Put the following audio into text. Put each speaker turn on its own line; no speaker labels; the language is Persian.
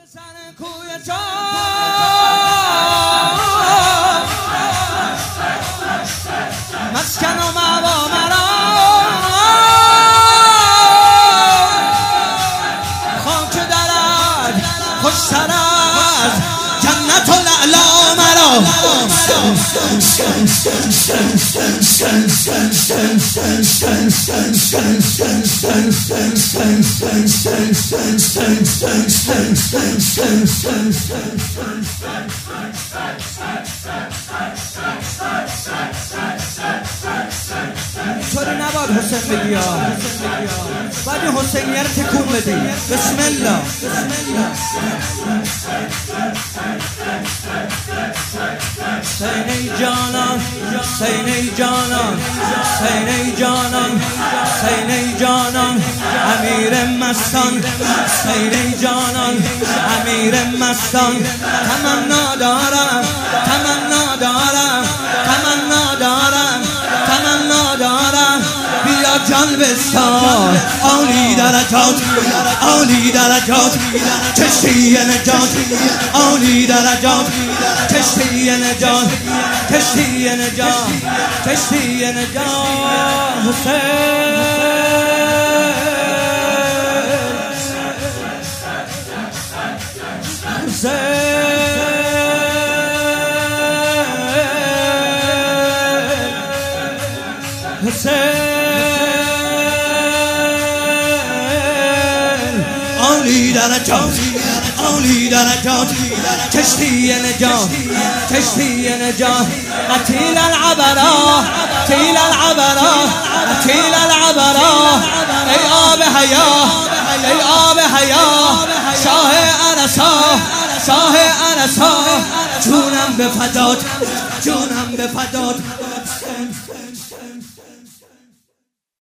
مسکن و مأوا مرا خاک درت خوشتر از جنت و لعلا مرا اینطوری نباید حسین بگی باید این حسینیه رو تکون بدی. بسم الله. حسین جانان، حسین جانان، حسین جانان، حسین جانان، امیر مستان، حسین جانان، امیر مستان. تمنا دارم، تمنا دارم، تمنا دارم، تمنا دارم بیا جان بستان. عالی درجات، عالی درجات، کشتی نجات، عالی درجات، کشتی نجات، کشتی نجات، کشتی نجات. حسین حسین عالی درجات، عالی درجات، کشتی نجات، کشتی نجات. قتیل العبرا، قتیل العبرا، قتیل العبرا. ای آب حیا، ای آب حیا، شاه عرصا، شاه عرصا. جونم به فدات، جونم به فدات.